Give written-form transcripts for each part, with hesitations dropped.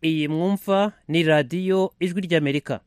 iyi mwumva ni radiyo ijwi ry'Amerika.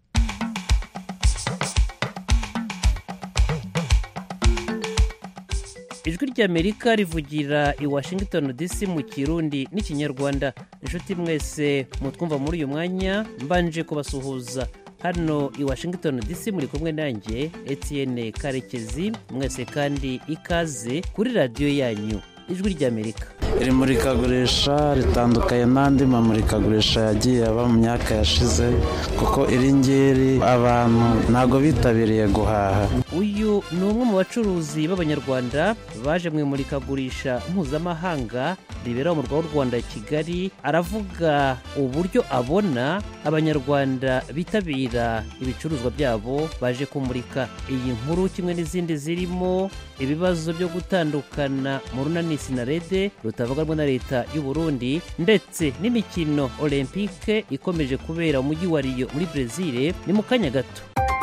ijwi ry'Amerika rivugira i Washington DC mu Kirundi n'ikinyarwanda. Inshuti mwese mutwumva muri uyu mwanya, mbanje kubasuhuza. Hano i Washington DC muri kumwe nanjye Etienne Karekezi. Mwese kandi ikaze kuri radiyo yanyu ijwi ry'Amerika. Iri murikagurisha ritandukanye n'andi mamurikagurisha yagiye aba mu myaka yashize, kuko iri ngiri abantu ntago bitabiriye guhaha. Uyu ni umwe mu bacuruzi b'Abanyarwanda baje mu imurikagurisha mpuzamahanga ribera mu murwa w'u Rwanda Kigali. Aravuga uburyo abona Abanyarwanda bitabira ibicuruzwa byabo baje kumurika. Iyi nkuru kimwe n'izindi zirimo ibibazo byo gutandukana mu runani Sinarede rutavuganwa na leta y'u Burundi, ndetse n'imikino Olympique ikomeje kubera mu mujyi wa Rio muri Brazil, ni mu kanya gato.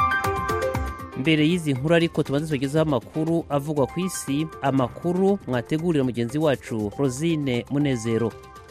Mbere y'izi nkuru ariko tubanze tugezeho amakuru avugwa ku isi, amakuru mwategurira mugenzi wacu Rosine Munezero.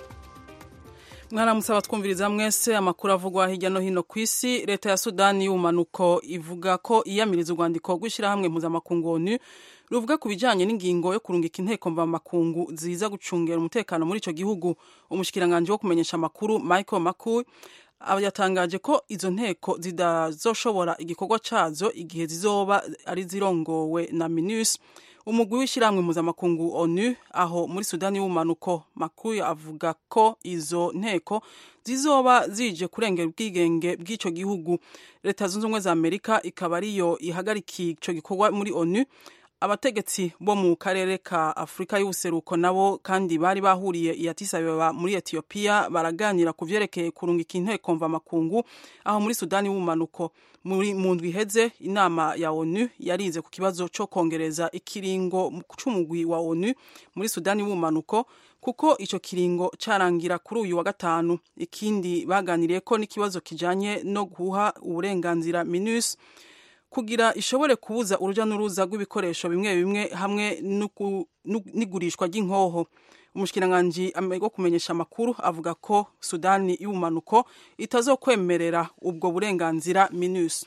Mwaramusaba twumviriza mwese amakuru avugwa hirya no hino ku isi. Leta ya Sudani y'ubumanuko ivuga ko iyamiriza urwandiko rw'ishyirahamwe mpuzamakungu ONU ruvuga ku bijyanye n'ingingo yo kurungika inteko mvamakungu ziza gucungera umutekano muri icyo gihugu. Umushikiranganji wo kumenyesha amakuru Michael Makuei yatangaje ko izo nteko zidazoshobora igikorwa cyazo igihe zizoba ari zirongowe na MINUS, umugwi w'ishyirahamwe mpuzamakungu ONU aho muri Sudani y'ubumanuko. Makuei avuga ko izo nteko zizoba zije kurengera ubwigenge bw'icyo gihugu. Leta zunze ubumwe za Amerika ikaba ariyo ihagarikiye icyo gikorwa muri ONU. Abategetsi bo mu karere ka Afrika y'ubuseruko nabo kandi bari bahuriye i Addis Ababa muri Ethiopia baraganira ku vyerekeye kurungika inteko mvamakungu aho muri Sudani y'ubumanuko. Mu ndwi iheze inama ya ONU yarize ku kibazo cyo kongereza ikiringo c'umugwi wa ONU muri Sudani y'ubumanuko, kuko ico kiringo carangira kuri uyu wa gatanu. Ikindi baganiriye ko n'ikibazo kijanye no guha uburenganzira MINUS kugira ishobore kubuza uruja n'uruza rw'ibikoresho bimwe bimwe hamwe n'igurishwa ry'inkoho. Umushikiranganji wo kumenyesha amakuru avuga ko Sudani y'ubumanuko itazokwemerera ubwo burenganzira MINUS.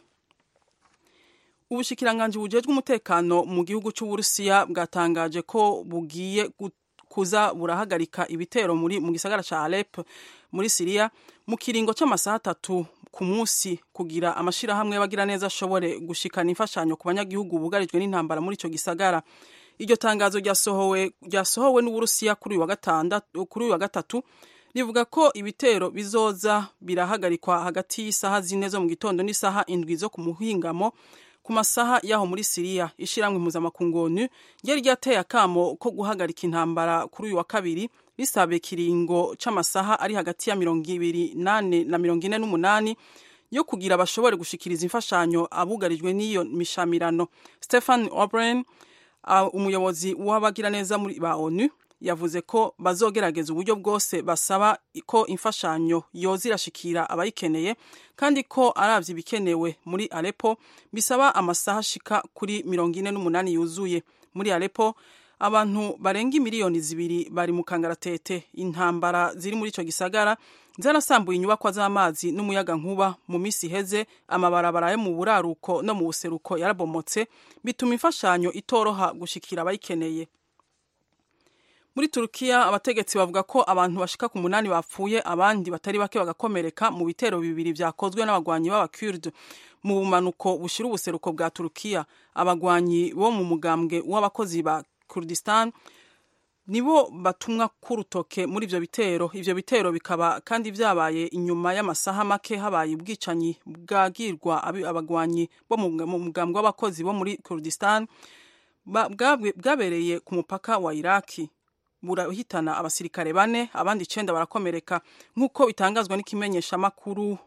Ubushikiranganji bujejwe umutekano mu gihugu cy'Uburusiya bwatangaje ko bugiye kuza burahagarika ibitero mu gisagara ca Alep muri Syria mu kiringo c'amasaha 3 ku munsi, kugira amashirahamwe bagira neza ashobore gushikana imfashanyo ku banyagihugu bugarijwe n'intambara muri ico gisagara. Iryo tangazo ryasohowe n'Uburusiya kuri uyu wa gatatu rivuga ko ibitero bizoza birahagarikwa hagati y'isaha 4 zo mu gitondo n'isaha 7 zo ku muhingamo ku masaha yaho muri Syria. Ishiramwe mpuzamakungu ONU ryari ryateye akamo ko guhagarika intambara kuri uyu wa kabiri, risabe kiringo c'amasaha ari hagati ya 28 na 48 yo kugira bashobore gushikiriza imfashanyo abugarijwe n'iyo mishamirano. Stephen O'Brien, umuyobozi w'abagira neza muri ba ONU, yavuze ko bazogerageza uburyo bwose basaba ko imfashanyo yozirashikira abayikeneye, kandi ko aravye bikenewe muri Aleppo bisaba amasaha shika kuri 48 yuzuye. Muri Aleppo abantu barenga miliyoni 2 bari mu kangaratete. Intambara ziri muri ico gisagara zarasambuye inyubakwa z'amazi n'umuyaga nkuba mu misi heze. Amabarabara yo mu buraruko no mu buseruko yarabomotse, bituma imfashanyo itoroha gushikira abayikeneye. Muri Turukiya abategetsi bavuga ko abantu bashika ku 8 bapfuye, abandi batari bake bagakomereka mu bitero bibiri vyakozwe n'abagwanyi b'Abakurd mu bumanuko bushira ubuseruko bwa Turukiya. Abagwanyi bo mu mugambwe w'abakozi ba Kurdistan nibo batumwa kurutoke muri ivyo bitero. Ivyo bitero bikaba kandi vyabaye inyuma y'amasaha make habaye ubwicanyi bwagirwa abagwanyi bo mu mugambwe w'abakozi bo muri Kurdistan bwabereye ku mupaka wa Iraki, burahitana abasirikare 4, abandi 9 barakomereka, nk'uko bitangazwa n'ikimenyesha makuru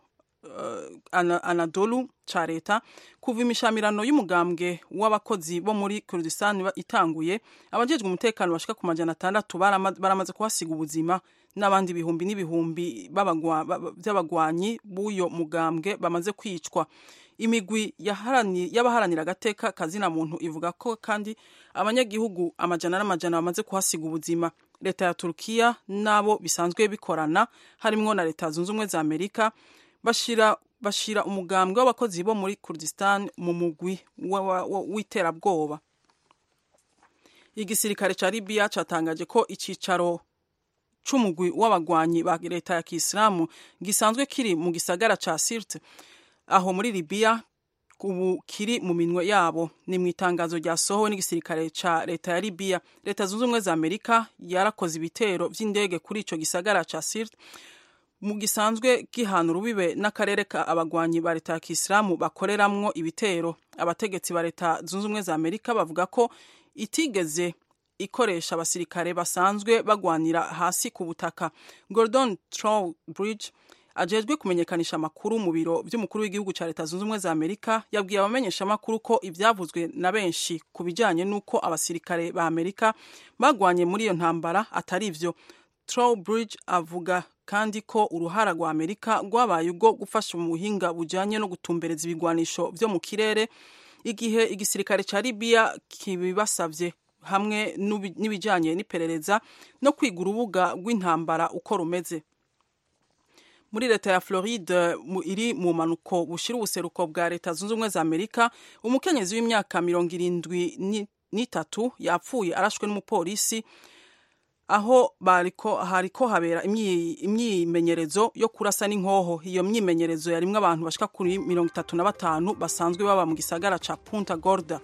Anadolu ca leta. Kuva imishamirano y'umugambwe w'abakozi bo muri Kurdistan itanguye, abajejwe umutekano bashika ku 600 baramaze kuhasiga ubuzima, n'abandi bihumbi n'ibihumbi by'abagwanyi b'uyo mugambwe bamaze kwicwa. Imigwi y'abaharanira agateka kazina muntu ivuga ko kandi abanyagihugu amajana n'amajana bamaze kuhasiga ubuzima. leta ya Turkiya nabo bisanzwe bikorana harimo na leta zunze ubumwe za Amerika bashira umugambwe w'abakozi bo muri Kurdistan mu mugwi w'iterabwoba. Igisirikare ca Libya catangaje ko icicaro c'umugwi w'abagwanyi ba leta ya Kisilamu gisanzwe kiri mu gisagara ca Sirte aho muri Libya ubu kiri mu minwe yabo. Ni mu itangazo ryasohowe n'igisirikare ca leta ya Libya. Leta zunze ubumwe za Amerika yarakoze ibitero vy'indege kuri ico gisagara ca Sirte mu gisanzwe gihana urubibe n'akarere ka abagwanyi ba leta ya Kisilamu bakoreramwo ibitero. Abategetsi ba leta zunze ubumwe za Amerika bavuga ko itigeze ikoresha abasirikare basanzwe bagwanira hasi ku butaka. Gordon Trowbridge ajejwe kumenyekanisha amakuru mu biro by'umukuru w'igihugu ca leta zunze ubumwe za Amerika yabwiye abamenyesha amakuru ko ivyavuzwe na benshi ku bijanye n'uko abasirikare ba Amerika bagwanye muri iyo ntambara atari ivyo. Trowbridge avuga kandi ko uruhara rwa Amerika rwabaye ubwo gufasha mu buhinga bujanye no gutumbereza ibigwanisho vyo mu kirere igihe igisirikare ca Libya kibibasavye hamwe n'ibijanye n'iperereza no kwiga urubuga rw'intambara uko rumeze. Muri leta ya Floride iri mu manuko bushira ubuseruko bwa leta zunze ubumwe za Amerika, umukenyezi w'imyaka 73 yapfuye arashwe n'umupolisi aho hariko habera imyimenyerezo yo kurasa n'inkoho. Iyo myimenyerezo yarimwe abantu bashika kuri 35 basanzwe baba mu gisagara ca Punta Gorda.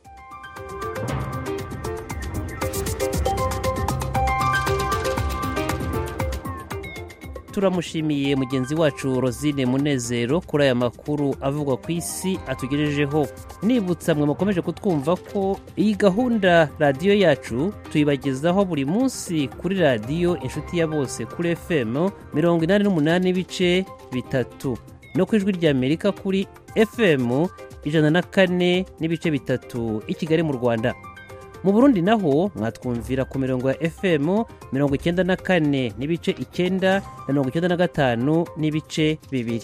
Turamushimiye mugenzi wacu Rosine Munezero kuri aya makuru avugwa ku isi atugejejeho. Nibutsa mwe mukomeje kutwumva ko iyi gahunda radio yacu tuyibagezaho buri munsi kuri radio Inshuti ya Bose kuri FM 88.3 no ku Ijwi rya Amerika kuri FM 104.3 i Kigali mu Rwanda. Mu Burundi naho mwatwumvira ku mirongo ya FM 94.9 na 95.2.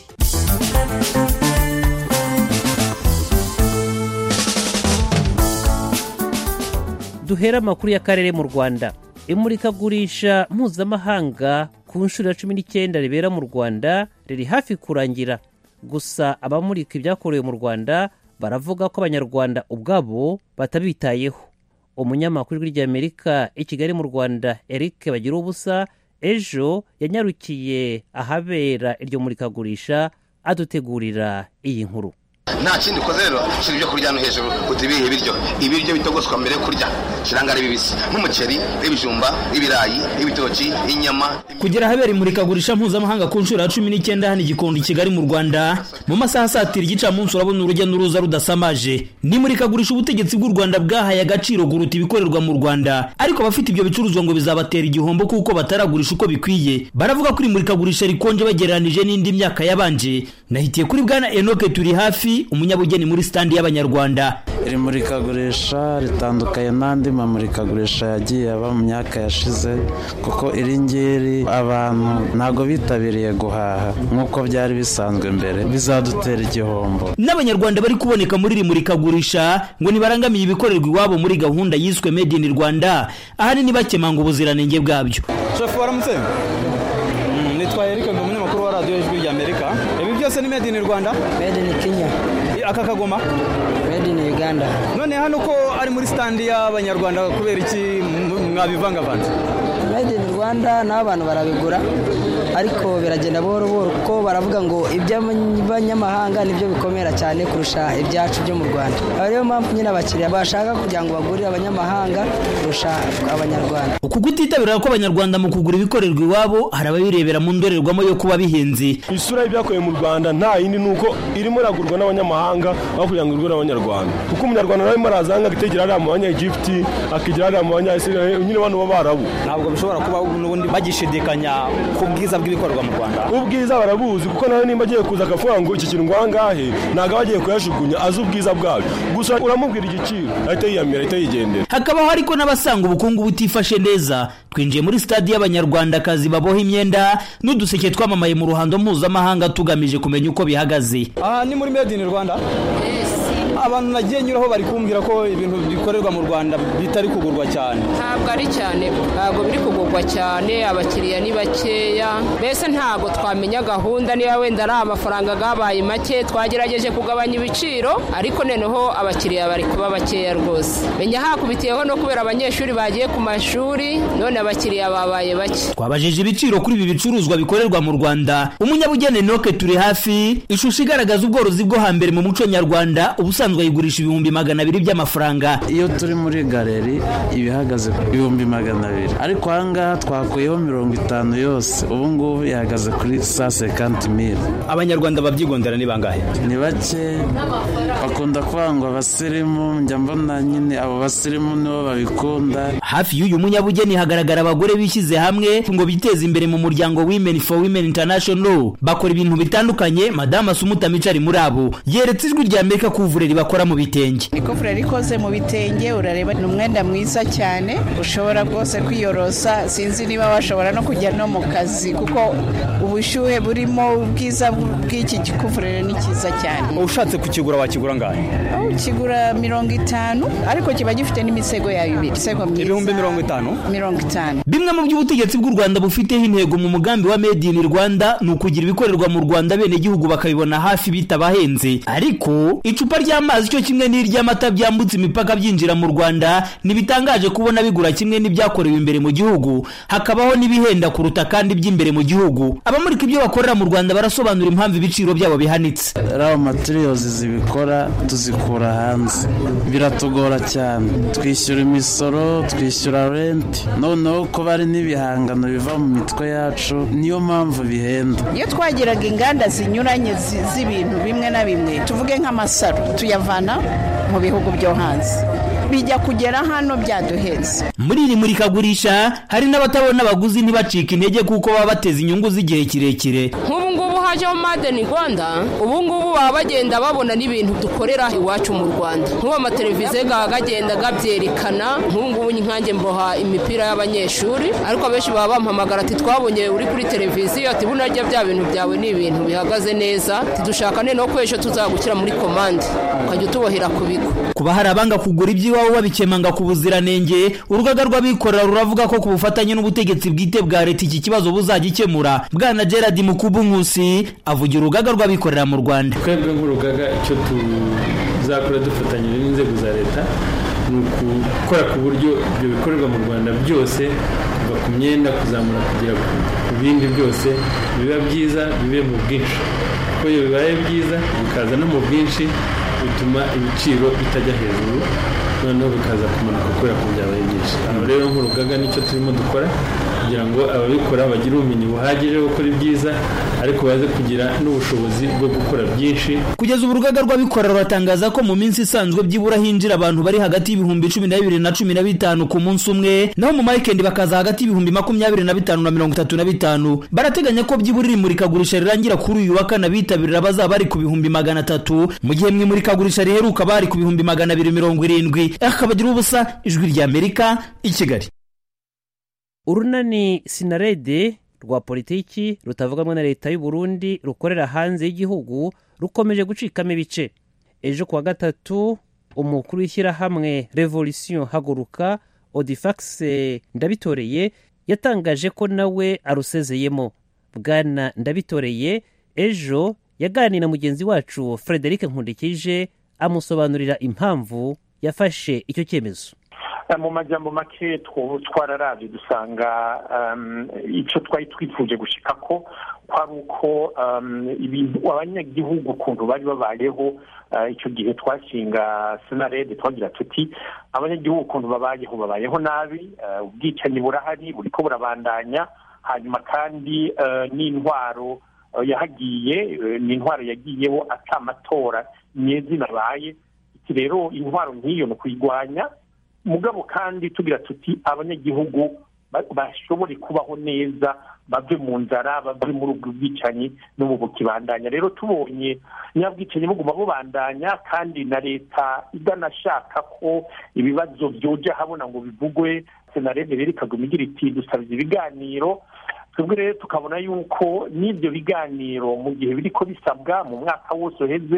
Duhera amakuru y'akarere mu Rwanda. Imurikagurisha mpuzamahanga ku nshuro ya 19 ribera mu Rwanda riri hafi kurangira. Gusa abamurika ibyakorewe mu Rwanda baravuga ko abanyarwanda ubwabo batabitayeho. Umunyamakuru w'Ijwi ry'Amerika i Kigali mu Rwanda Eric Bagirubusa ejo yanyarukiye ahabera iryo murikagurisha adutegurira iyi nkuru. Nta kindi ukoze rero shira ibyo kurya no hejuru utibihe ibiryo bitogoswa mbere kurya shirangara bibisi nk'umuceri, ibijumba, ibirayi, ibitoki, inyama. Kugera habera imurikagurisha mpuzamahanga ku nshuro ya 19 hano Gikondo Kigali mu Rwanda mu masaha satira igicamunsi urabona urujya n'uruza rudasamaje. Ni murikagurisha ubutegetsi bw'u Rwanda bwahaye agaciro guruta ibikorerwa mu Rwanda, ariko abafite ibyo bicuruzwa ngo bizabatera igihombo kuko bataragurisha uko bikwiye. Baravuga kuri murikagurisha rikonje bagereranije n'indi myaka yabanje. Nahitiye kuri bwana Enoke turi hafi umunyabugeni muri stand y'abanyarwanda. Iri murikagurisha ritandukanye n'andi mamurikagurisha yagiye aba mu myaka yashize kuko iri ngiri abantu ntago bitabiriye guhaha nk'uko byari bisanzwe mbere, bizadutera igihombo. N'abanyarwanda bari kuboneka muri iri murikagurisha ngo nibarangamiye ibikorerwa iwabo muri gahunda yiswe Made in Rwanda, ahanini bakemanga ubuziranenge bwabyo. Chef waramutse? Nitwa Eric ngo umunyamakuru wa radio Ijwi ry'Amerika. Ibi byose ni Made in Rwanda? Made in Kenya. Aka kagoma? Made in Uganda. None hano ko ari muri stand y'abanyarwanda kubera iki mwabivangavanze? Made in Rwanda n'abantu barabigura ariko biragenda buhoro buhoro kuko baravuga ngo iby'abanyamahanga nibyo bikomera cyane kurusha ibyacu byo mu Rwanda. Ariyo mpamvu nyine abakiriya bashaka kugira ngo bagurire abanyamahanga kurusha abanyarwanda. Uku gutitabira ko abanyarwanda mu kugura ibikorerwa iwabo hari ababirebera mu ndorerwamo yo kuba bihenze. Isura y'ibyakorewe mu Rwanda nta yindi nuko irimo ragurwa n'abanyamahanga aho kugira ngo irwe n'abanyarwanda. Kuko umunyarwanda nawe marazanga gitegera ari mu banya-Egypt akigira ari mu banya-Israel nyine bano b'Abarabu. Ntabwo bishobora kuba n'ubundi bagishidikanya ku bwiza bw'ibikorwa mu Rwanda. Ubwiza barabuzi kuko nawe nimba agiye kuza akavuga ngo iki kintu ngwangahe ntago bagiye kuyashugunya azi ubwiza bwabyo. Gusa uramubwira igiciro ahita yiyamira ahita yigendera. Hakabaho ariko n'abasanga ubukungu butifashe neza. Twinjiye muri stade y'abanyarwanda kazi baboha imyenda n'uduseke twamamaye mu ruhando mpuzamahanga tugamije kumenya uko bihagaze. Aha ni muri Made in Rwanda? abantu nagiye nyuraho bari kumbwira ko ibintu bikorerwa mu Rwanda bitari kugurwa cyane. Ntabwo ari cyane, ntabwo biri kugurwa cyane, abakiriya ni bakeya, mbese ntabwo twamenya gahunda niba wenda ari amafaranga gabaye make, twagerageje kugabanya ibiciro ariko noneho abakiriya bari kuba bakeya rwose. Menya hakubitiyeho no kubera abanyeshuri bagiye ku mashuri, none abakiriya babaye bake. Twabajije ibiciro kuri ibi bicuruzwa bikorerwa mu Rwanda. Umunyabugeni Noke turi hafi, ishusho igaragaza ubworozi bwo hambere mu muco nyarwanda, ubusanzwe ayigurisha 200,000 by'amafaranga. Iyo turi muri galeri ibihagaze 200,000, ariko ahangaha twakuyeho 50 yose, ubu ngubu ihagaze kuri 150,000. Abanyarwanda babyigondera ni bangahe? Ni bake, bakunda kwangwa abasirimu, njya mbona nyine abo basirimu nibo babikunda. Hafi y'uyu munyabugeni hagaragara abagore bishyize hamwe ngo biteze imbere mu muryango Women for Women International, bakora ibintu bitandukanye. Madame Asumuta Micari muri abo yeretse Ijwi rya Amerika kuvureri bakora mu bitenge. Ikuvureri ikoze mu bitenge, urareba ni umwenda mwiza cyane, ushobora rwose kwiyorosa, sinzi niba washobora no kujya no mu kazi kuko ubushyuhe burimo, ubwiza bw'iki kikuvureri ni cyiza cyane. Ushatse kukigura wakigura ngahe? Ukigura 50, ariko kiba gifite n'imisego yayo 2. Misego myiza. 50. Bimwe mu by'ubutegetsi bw'u Rwanda bufiteho intego mu mugambi wa Made in Rwanda ni ukugira ibikorerwa mu Rwanda bene gihugu bakabibona hafi bitabahenze. Ariko icupa ry'amazi cyo kimwe n'iry'amata byambutse imipaka byinjira mu Rwanda nibitangaje kubona bigura kimwe n'ibyakorewe imbere mu gihugu, hakabaho n'ibihenda kuruta kandi by'imbere mu gihugu. Abamurika ibyo bakorera mu Rwanda barasobanura impamvu ibiciro byabo bihanitse. Raw materials zibikora tuzikura hanze, biratugora cyane, twishyura imisoro, twishyura rent, noneho ko bari n'ibihangano biva mu mitwe yacu, niyo mpamvu bihenda. Iyo twagiraga inganda zinyuranye z'ibintu bimwe na bimwe, tuvuge nk'amasaro tuyavana mu bihugu byo hanze, bijya kugera hano byaduhenze. Muri iri murikagurisha hari n'abatabona abaguzi ntibacika intege kuko baba bateze inyungu z'igihe kirekire. Nk'ubu ngubu hajeho Made in Rwanda, ubu ngubu baba bagenda babona n'ibintu dukorera iwacu mu Rwanda. Nk'ubu amateleviziyo gagenda gabyerekana, nk'ubu ngubu nkanjye mboha imipira y'abanyeshuri, ariko abenshi baba bampamagara ati twabonye uri kuri televiziyo, ati bunarya bya bintu byawe ni ibintu bihagaze neza, tidushaka no kwesho tuzagukira muri commande ukajya utubohera ku bigo. Kuba hari abanga kugura iby'iwabo babikemanga ku buziranenge, urugaga rw'abikorera ruravuga ko ku bufatanye n'ubutegetsi bwite bwa leta iki kibazo buzagikemura. Bwana Gerard Mukubu Nkusi avugira urugaga rw'abikorera mu Rwanda. Twebwe nk'urugaga icyo tuzakora dufatanyije n'inzego za leta ni ukukora ku buryo ibyo bikorerwa mu Rwanda byose, kuva ku myenda kuzamura kugera ku bindi byose biba byiza, bibe mu bwinshi. Kuko iyo bibaye byiza bikaza no mu bwinshi bituma ibiciro bitajya hejuru, noneho bikaza kumanuka kubera ko byabaye byinshi. Aho rero nk'urugaga nicyo turimo dukora kugira ngo ababikora bagire ubumenyi buhagije bwo gukora ibyiza, ariko baze kugira n'ubushobozi bwo gukora byinshi. Kugeza ubu urugaga rw'abikorera ruratangaza ko mu minsi isanzwe byibura hinjira abantu bari hagati y'ibihumbi 12 na 15 ku munsi umwe, naho mu weekend bakaza hagati y'ibihumbi 25 na 35. Barateganya ko byibura imurikagurisha rirangira kuri uyu wa Kane bitabirira bazaba bari ku bihumbi 300, mu gihe imurikagurisha riheruka bari ku bihumbi 270. Akabagira ubusa, Ijwi rya Amerika i Kigali. Urunani Sinarede rwa politiki rutavugamwe na leta y'u Burundi rukorera hanze y'igihugu rukomeje gucikamo ibice. Ejo kuwa gatatu umukuru w'ishyirahamwe Revolution Haguruka Odifax Ndabitoreye yatangaje ko nawe arusezeyemo. Bwana Ndabitoreye ejo yaganira na mugenzi wacu Frederic Nkundikije amusobanurira impamvu yafashe icyo cyemezo. Mu majambo make twararavye dusanga icyo twari twifuje gushika ko kwari uko ibintu abanyagihugu kuntu bari babayeho icyo gihe twashinga Sinarede, twagira tuti abanyagihugu kuntu babayeho nabi, ubwicanyi burahari buriko burabandanya, hanyuma kandi n'intwaro yahagiye n'intwaro yagiyeho atamatora nyezina baye. Iki rero intwaro nk'iyo no kuyigwanya, mugabo kandi tugira tuti abanyagihugu bashobore kubaho neza, bave mu nzara, bave muri ubwo bwicanyi no mu bukibandanya. Rero tubonye nyabwicanyi buguma bubandanya kandi na leta iganashaka ko ibibazo byoja habona ngo bivugwe, Sinarede rero ikaguma igira iti dusabye ibiganiro. Twebwe rero tukabona yuko n'ibyo biganiro mu gihe biriko bisabwa mu mwaka wose uheze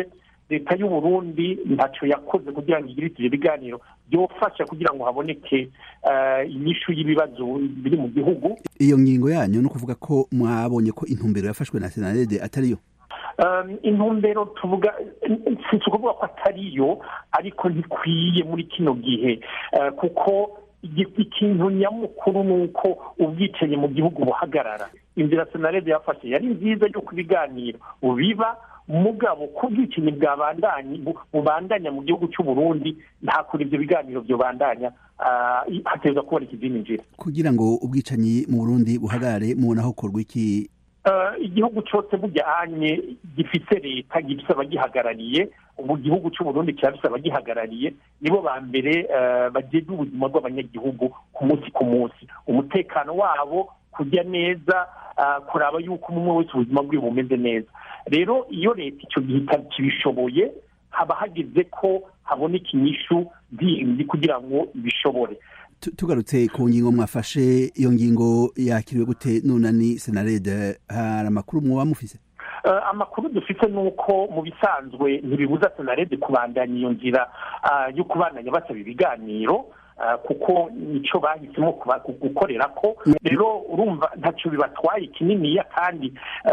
leta y'u Burundi ntacyo yakoze kugira ngo igire ibyo biganiro byofasha kugira ngo haboneke inyishu y'ibibazo biri mu gihugu. Iyo ngingo yanyu no kuvuga ko mwabonye ko intumbero yafashwe na Senarede atariyo? Intumbero tuvuga si ukuvuga ko atariyo, ariko ntikwiye muri kino gihe kuko ikintu nyamukuru ni uko ubwicanyi mu gihugu buhagarara. Inzira Senarede yafashe yari nziza yo kubiganiro biba mugabo kubwicanyi bubandanya mu gihugu cy'u Burundi nta kuri ibyo biganiro byo bandanya hateza kubona ikizindi nzira kugira ngo ubwicanyi mu Burundi buhagarare. Mubona aho korwa iki? Igihugu cyose bujyanye gifite leta gifite abagihagarariye. Ubu gihugu cy'u Burundi cyafite abagihagarariye, nibo ba mbere bagenda ubuzima bw'abanyagihugu ku munsi umutekano wabo kujya neza, kuraba yuko umwe wese ubuzima bwe bumeze neza. Rero iyo leta icyo gihe kibishoboye haba hageze ko haboneka inyishu zindi kugira ngo ibishobore. Tugarutse ku ngingo mwafashe, iyo ngingo yakiriwe gute nunani Senarede? Hari amakuru mwoba mufise? Amakuru dufite ni uko mu bisanzwe ntibibuza Senarede kubandanya iyo nzira yo kubandanya basaba ibiganiro, kuko nicyo bahisemo gukorera ko. Rero urumva ntacyo bibatwaye kininiya, kandi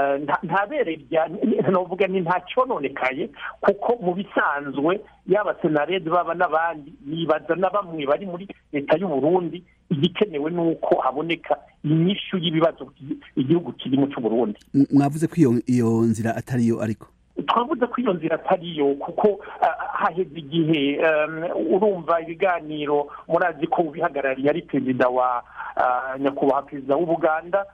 novuga ni ntacyononekaye, kuko mu bisanzwe yaba Senarede baba n'abandi nibaza na bamwe bari muri leta y'u Burundi igikenewe ni uko haboneka inyishu y'ibibazo igihugu kirimo cy'u Burundi. Mwavuze ko iyo nzira atariyo, ariko twavuze ko iyo nzira atariyo kuko haheze igihe urumva ibiganiro murazi ko ubihagarariye ari perezida wa nyakubahwa perezida w'Ubuganda,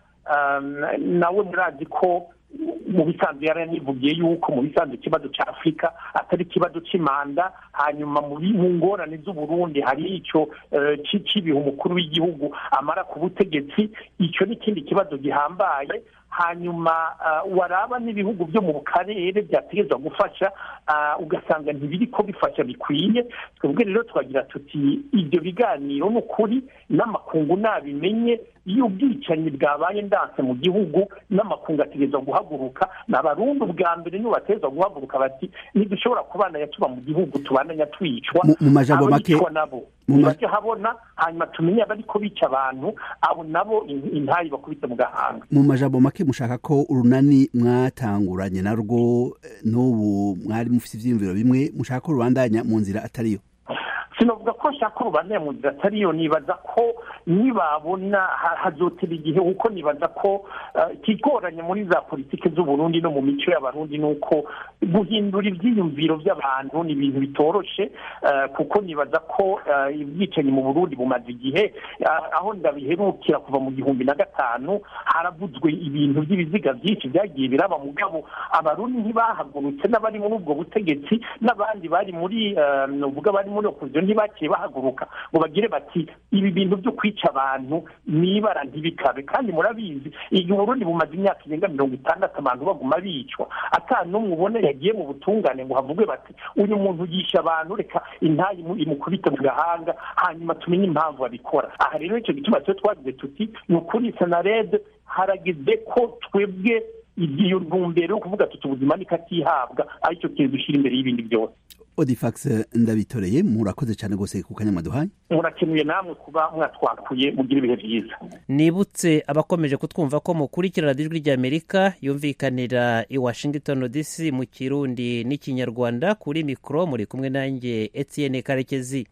nawe murazi ko mu bisanzwe yaranivugiye yuko mu bisanzwe ikibazo cya Afurika atari ikibazo cy'imanda. Hanyuma mu ngorane z'u Burundi hari icyo cy'ibihe umukuru w'igihugu amara ku butegetsi, icyo ni ikindi kibazo gihambaye. Hanyuma waraba n'ibihugu byo mu karere byategezwa gufasha, ugasanga ntibiri ko bifasha bikwiye. Twebwe rero twagira tuti ibyo biganiro ni ukuri n'amakungu nabimenye, iyo ubwicanyi bwabaye ndanse mu gihugu n'amakungu ategezwa guhaguruka. N'abarundi ubwa mbere nibo batezwa guhaguruka bati ntidushobora kubandanya tuba mu gihugu tubandanya twicwa. Mu majambo make nabo bajya habona, hanyuma tumenye abariko bica abantu abo nabo intayi bakubita mu gahanga. Mu majambo make mushaka ko urunani mwatanguranye narwo n'ubu mwari mufite ivyiyumviro bimwe, mushaka ko rubandanya mu nzira atariyo? Sinovuga ko nshaka urubandanya mu nzira atariyo, nibaza ko nibabona hazotera igihe, kuko nibaza ko ikigoranye muri za politike z'u Burundi no mu mico y'abarundi ni uko guhindura ibyiyumviro by'abantu ni ibintu bitoroshe, kuko nibaza ko ubwicanyi mu Burundi bumaze igihe. Aho ndabiherukira kuva mu 2005 haravuzwe ibintu by'ibiziga byinshi byagiye biraba, mugabo abarundi ntibahagurutse, n'abari muri ubwo butegetsi n'abandi bari muri novuga bari muri opposition ntibakiye bahaguruka ngo bagire bati ibi bintu byo kwica abantu nibara ntibikabe. Kandi murabizi igihe Burundi bumaze imyaka irenga 60 abantu baguma bicwa, ata n'umwe ubona yagiye mu butungane ngo havugwe bati uyu muntu yisha abantu, reka intayi imukubita mu gahanga hanyuma tumenye impamvu abikora. Aha rero icyo gituma cyo twagize tuti ni ukuri Senarede haragize ko twebwe iyo ntumbero yo kuvuga tuti ubuzima nikatihabwa, aricyo kintu dushyira imbere y'ibindi byose. Odifax ndabitoreye, murakoze cyane gose ku kanya mwaduhaye. Murakenuye namwe kuba mwatwakuye, mugira ibihe byiza. Nibutse abakomeje kutwumva ko mukurikira Ijwi ry'Amerika yumvikanira i Washington DC mu Kirundi n'Ikinyarwanda. Kuri mikro muri kumwe nanjye Etienne Karekezi.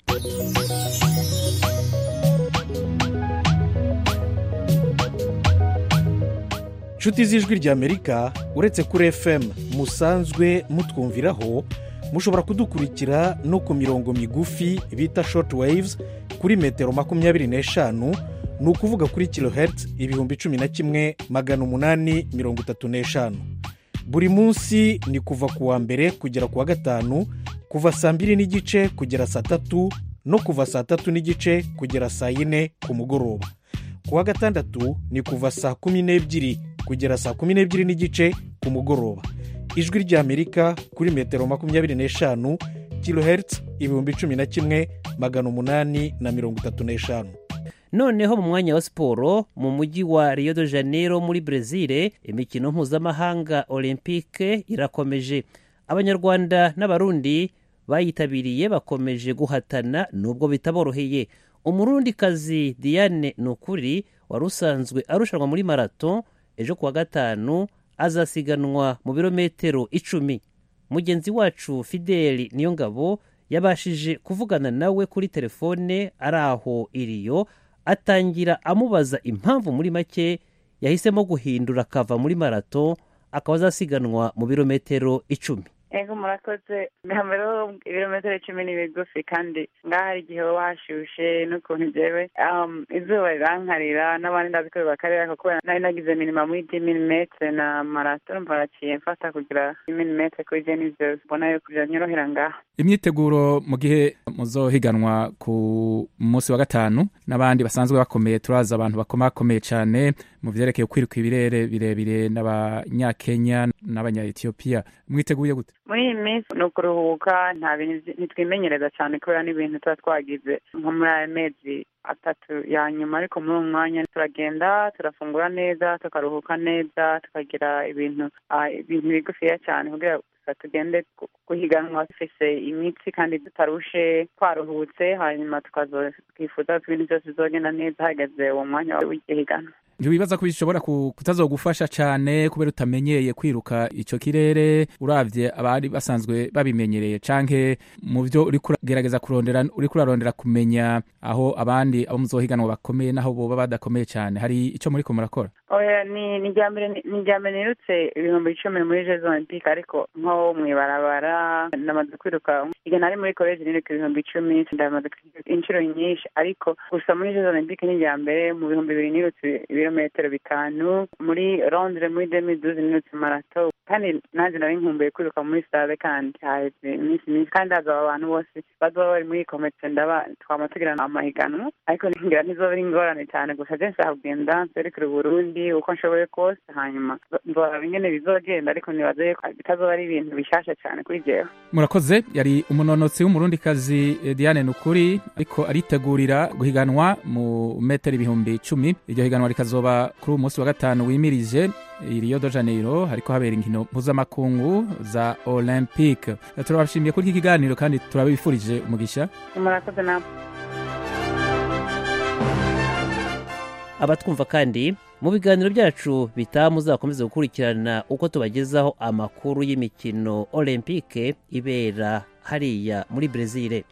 Nshuti z'Ijwi ry'Amerika, uretse kuri FM musanzwe mutwumviraho, mushobora kudukurikira no ku mirongo migufi bita short waves kuri metero 25, ni ukuvuga kuri kilohertz 11,835. Buri munsi ni kuva ku wa mbere kugera ku wa gatanu, kuva saa 2:30 kugera saa 3, no kuva saa 3:30 kugera saa 4 ku mugoroba. Ku wa gatandatu ni kuva saa 12 kugera saa 12:30 ku mugoroba. Ijwi ry'Amerika kuri metero 25 kilohertz 11,835. Noneho mu mwanya wa siporo, mu mujyi wa Rio de Janeiro muri Brazil, imikino mpuzamahanga Olympique irakomeje. abanyarwanda n'abarundi bayitabiriye bakomeje guhatana nubwo bitaboroheye. umurundikazi Diane Nukuri wari usanzwe arushanwa muri marato ejo kuwa gatanu azasiganwa mu birometero 10. mugenzi wacu Fideli Niyongabo yabashije kuvugana nawe kuri telefone ari aho iriyo, atangira amubaza impamvu muri make yahisemo guhindura akava muri marato akaba azasiganwa mu birometero 10. Ego murakoze, mbere ibirometero 10 ni bigufi kandi ngaho hari igihe washushe n'ukuntu jewe izuba rirankarira n'abandi ndazi ko bakarira kuko nari nagize minimum muri 10 metre na marato mparaciye mfata kugira 10 metre kuri je nivyo mbona yo kuja nyorohera ngaho. Imyiteguro mu gihe muzohiganwa ku munsi wa gatanu n'abandi basanzwe bakomeye, turaza abantu bakomeye cyane mu vyerekeye kwiruka ibirere birebire n'abanyakenya n'abanya-Ethiopia, mwiteguye gute? Muri iyi minsi ni ukuruhuka, nta bintu ntitwimenyereza cyane kubera n'ibintu tuba twagize nko muri aya mezi 3 ya nyuma, ariko muri uwo mwanya turagenda turafungura neza tukaruhuka neza tukagira ibintu bigufiya cyane kugira tugende guhiganwa dufise imitsi kandi tutarushe, twaruhutse, hanyuma tukifuza ko ibintu byose bizogenda neza hageze uwo mwanya w'ihiganwa. Ntiwibaza ko bishobora kutazogufasha cyane kubera utamenyeye kwiruka ico kirere uravye abari basanzwe babimenyereye, canke mu byo uri kugerageza kurarondera kumenya aho abandi abo muzohiganwa bakomeye naho boba badakomeye cyane, hari ico muri ko murakora? Oya, ni jambe nirutse 10,000 muri Jeux Olympiques, ariko nko mwibarabara namaze kwiruka igana ari muri college niruka 10,000 ndamaze inshuro nyinshi, ariko gusa muri Jeux Olympiques ni jambe mu 2000 nirutse ibirometero 5 muri Londres muri 2012 nirutse marato, kandi nanjye nari nkumbuye kwiruka muri stade kandi haheze iminsi kandi azaba abantu bose bazoba bari muri competition twamatugira amahiganwa, ariko ngira ntizoba ari ingorane cyane, gusa je nshaka kugenda nserekera Burundi uko nshoboye kose, hanyuma nzora ingene bizogenda, ariko nibaze bitazoba ari ibintu bishasha cyane kuri jewe. Murakoze. Yari umunonotsi w'umurundikazi Diane Nukuri ariko aritegurira guhiganwa mu metero 10,000. iryo higanwa rikazoba kuri umunsi wa gatanu wimirije Rio de Janeiro, hariko habera inkino mpuzamakungu za Olympique. Turabashimiye kuri iki kiganiro kandi turabifurije umugisha. Murakoze namwe. Abatwumva kandi mu biganiro byacu bitaha muzakomeza gukurikirana uko tubagezaho amakuru y'imikino Olympique ibera hariya muri Brazil.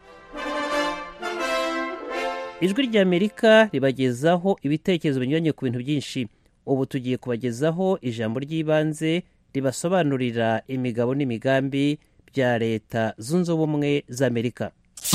Ijwi ry'Amerika ribagezaho ibitekerezo binyuranye ku bintu byinshi. Ubu tugiye kubagezaho ijambo ry'ibanze ribasobanurira imigabo n'imigambi bya Leta Zunze Ubumwe za Amerika.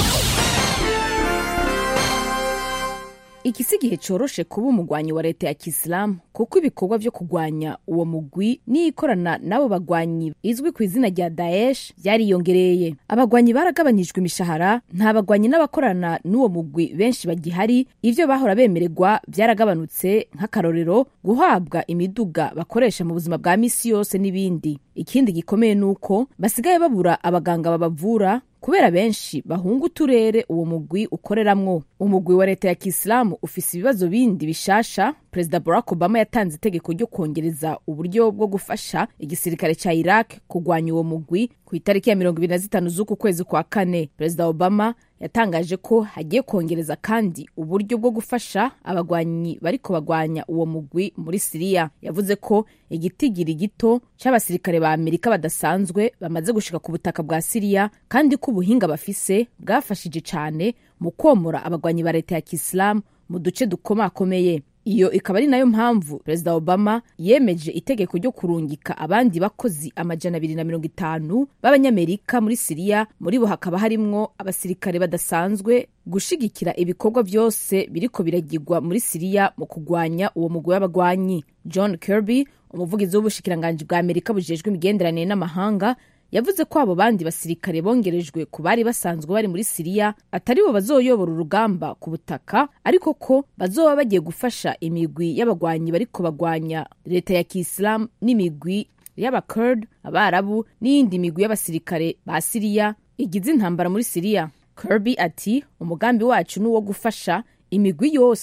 Iki si igihe coroshe kuba umugwanyi wa leta ya Kisilamu, kuko ibikorwa vyo kugwanya uwo mugwi n'ikorana n'abo bagwanyi izwi ku izina rya Daesh byariyongereye. Abagwanyi baragabanijwe imishahara, nta bagwanyi n'abakorana n'uwo mugwi benshi bagihari, ivyo bahora bemererwa byaragabanutse, nk'akarorero guhabwa imiduga bakoresha mu buzima bwa misi yose n'ibindi. Ikindi gikomeye nuko basigaye babura abaganga babavura kubera benshi bahunga uturere uwo mugwi ukoreramwo. Umugwi wa leta ya Kisilamu ufise ibibazo bindi bishasha. Perezida Barack Obama yatanze itegeko ryo kongereza uburyo bwo gufasha igisirikare ca Iraq kugwanya uwo mugwi ku itariki ya 25 z'uku kwezi kwa kane. Perezida Obama yatangaje ko hagiye kongereza kandi uburyo bwo gufasha abagwanyi bariko bagwanya uwo mugwi muri Syria. Yavuze ko igitigiri gito c'abasirikare ba Amerika badasanzwe bamaze gushika ku butaka bwa Syria, kandi ko ubuhinga bafise bwafashije cane mu komora abagwanyi ba leta ya Kisilamu mu duce dukomakomeye. Iyo ikaba ari nayo mpamvu Perezida Obama yemeje itegeko ryo kurungika abandi bakozi 250 b'abanyamerika muri Syria, muri bo hakaba harimwo abasirikare badasanzwe gushigikira ibikorwa byose biriko biragirwa muri Syria mu kugwanya uwo mugwi w'abagwanyi. John Kirby, umuvugizi w'ubushikiranganje bwa Amerika bujejwe imigenderanire n'amahanga, yavuze ko abo bandi basirikare bongerejwe ku bari basanzwe bari muri Syria atari bo bazoyobora urugamba ku butaka, ariko ko bazoba bagiye gufasha imigwi y'abagwanyi bariko bagwanya leta ya Kisilamu n'imigwi y'abakurd, abarabu n'iyindi migwi y'abasirikare ba Syria igize intambara muri Syria. Kirby ati umugambi wacu ni uwo gufasha imigwi yose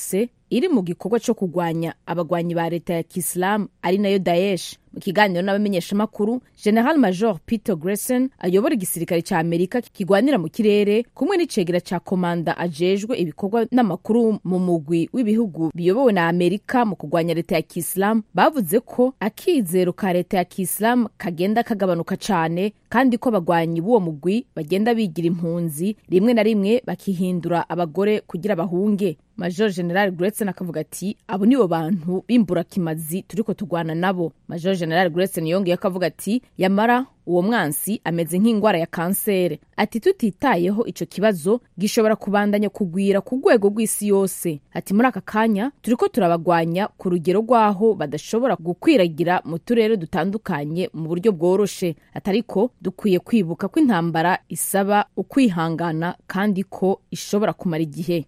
iri mu gikorwa cyo kurwanya abagwanyi ba leta ya Kisilamu ari nayo Daesh. Mu kiganiro n'abamenyeshamakuru, General Major Peter Grayson ayobora igisirikare ca Amerika kigwanira mu kirere kumwe n'icegera ca komanda ajejwe ibikorwa n'amakuru mu mugwi w'ibihugu biyobowe na Amerika mu kurwanya leta ya Kisilamu bavuze ko akizero ka leta ya Kisilamu kagenda kagabanuka cane kandi ko abagwanyi b'uwo mugwi bagenda bigira impunzi rimwe na rimwe bakihindura abagore kugira bahunge. Major General Grayson akavuga ati abo nibo bantu bimbura kimazi turiko tugwana nabo. Major General Grayson yongeye akavuga ati yamara uwo mwansi ameze nk'ingwara ya kansere, ati tutitayeho ico kibazo gishobora kubandanya kugwira ku rwego rw'isi yose. Ati muri aka kanya turiko turabagwanya ku rugero rwaho badashobora gukwiragira mu turere dutandukanye mu buryo bworoshe, atariko dukwiye kwibuka ko intambara isaba ukwihangana kandi ko ishobora kumara igihe.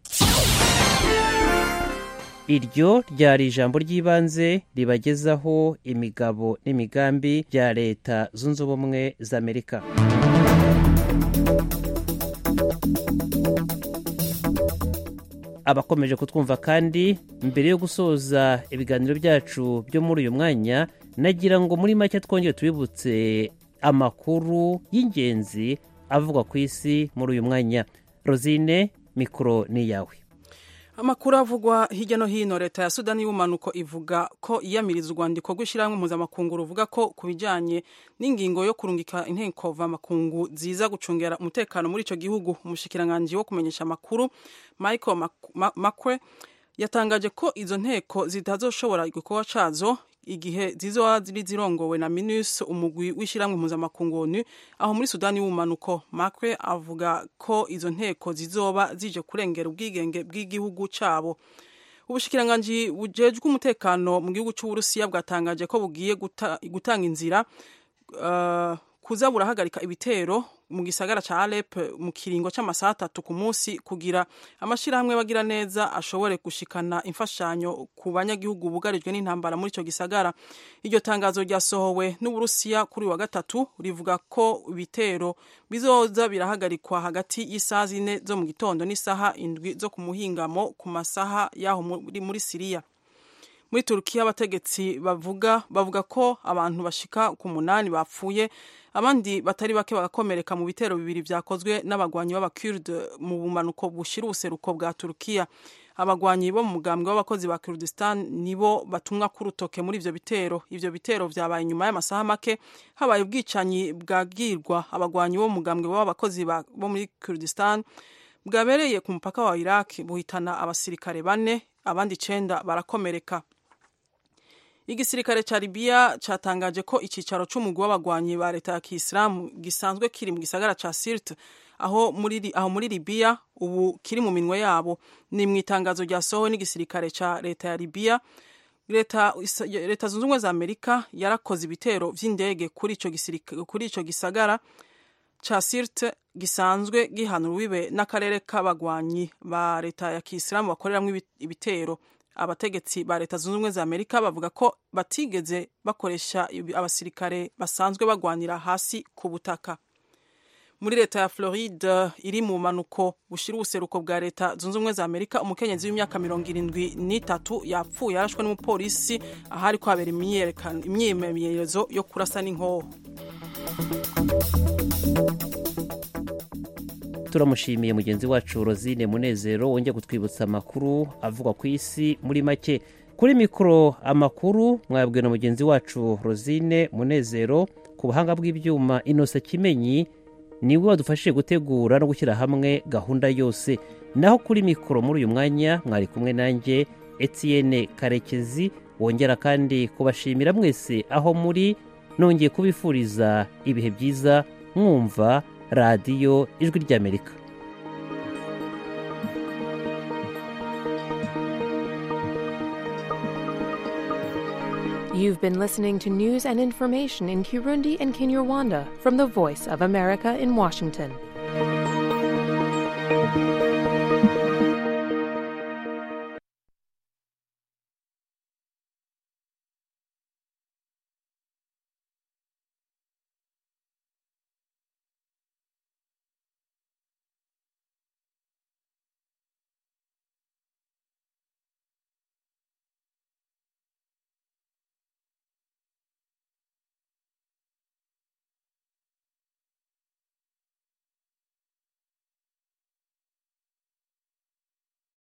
Iryo ryari ijambo ry'ibanze ribagezaho imigabo n'imigambi bya Leta Zunze Ubumwe za Amerika. Abakomeje kutwumva kandi, mbere yo gusoza ibiganiro byacu byo muri uyu mwanya, nagira ngo muri make twongere tubibutse amakuru y'ingenzi avugwa ku isi muri uyu mwanya. Rosine, mikoro ni yawe. Amakuru avugwa hirya no hino, leta ya Sudani y'ubumanuko ivuga ko iyamiriza urwandiko rw'ishyirahamwe mpuzamakungu ruvuga ko ku bijyanye n'ingingo yo kurungika inteko mvamakungu ziza gucungera umutekano muri icyo gihugu. Umushikiranganji wo kumenyesha amakuru Michael Makwe yatangaje ko izo nteko zitazoshobora igikorwa cazo igihe zizoba ziri zirongowe na MINUS, umugwi w'ishyirahamwe mpuzamakungu ONU aho muri Sudani y'ubumanuko. Makwe avuga ko izo nteko zizoba zije kurengera ubwigenge bw'igihugu cabo. Ubushikiranganji bujejwe umutekano mu gihugu cy'Uburusiya bwatangaje ko bugiye gutanga inzira kuza burahagarika ibitero mu gisagara ca Alep mu kiringo c'amasaha 3 ku munsi kugira amashirahamwe bagira neza ashobore gushikana imfashanyo ku banyagihugu bugarijwe n'intambara muri ico gisagara. Iryo tangazo ryasohowe n'Uburusiya kuri wa gatatu rivuga ko ibitero bizoza birahagarikwa hagati y'isaha 4 zo mu gitondo n'isaha 7 zo ku muhingamo ku masaha yaho muri Syria. Muri Turkiya abategetsi bavuga ko abantu bashika ku 8 bapfuye, abandi batari bake bagakomereka mu bitero bibiri vyakozwe n'abagwanyi b'Abakurde mu bumanuko bushira ubuseruko bwa Turkiya. Abagwanyi bo mu mugambwe w'abakozi ba Kurdistan nibo batumwa ku rutoke muri ivyo bitero. Ivyo bitero vyabaye nyuma y'amasaha make habaye ubwicanyi bwagirwa abagwanyi bo mu mugambwe w'abakozi bo muri Kurdistan bwabereye ku mupaka wa Iraq, buhitana abasirikare 4, abandi 9 barakomereka. Igisirikare ca Libya catangaje ko icicaro c'umugwi w'abagwanyi ba leta ya Kisilamu gisanzwe kiri mu gisagara ca Sirte aho muri Libya ubu kiri mu minwe yabo. Ni mu itangazo ryasohowe n'igisirikare ca leta ya Libya. Leta Zunze Ubumwe za Amerika yarakoze ibitero vy'indege kuri ico gisagara ca Sirte gisanzwe gihana urubibe n'akarere k'abagwanyi ba leta ya Kisilamu bakoreramwo ibitero. Abategetsi ba leta Zunze Ubumwe za Amerika bavuga ko batigeze bakoresha abasirikare basanzwe bagwanira hasi ku butaka. Muri leta ya Floride iri mu manuko bushira ubuseruko bwa leta Zunze Ubumwe za Amerika, umukenyezi w'imyaka 73 yapfuye yarashwe n'umupolisi ahari ko habera imyimenyerezo yo kurasa n'inkoho. Turamushimiye mugenzi wacu Rosine Munezero wongeye kutwibutsa amakuru avugwa ku isi muri make. Kuri mikoro amakuru mwabwiwe na mugenzi wacu Rosine Munezero, ku buhanga bw'ibyuma Innocent Kimenyi niwe wadufashije gutegura no gushyira hamwe gahunda yose. Naho kuri mikoro muri uyu mwanya mwari kumwe nanjye Etienne Karekezi, wongera kandi kubashimira mwese aho muri, nongeye kubifuriza ibihe byiza mwumva Radio Ijwi ry'Amerika. You've been listening to news and information in Kirundi and Kinyarwanda from the Voice of America in Washington.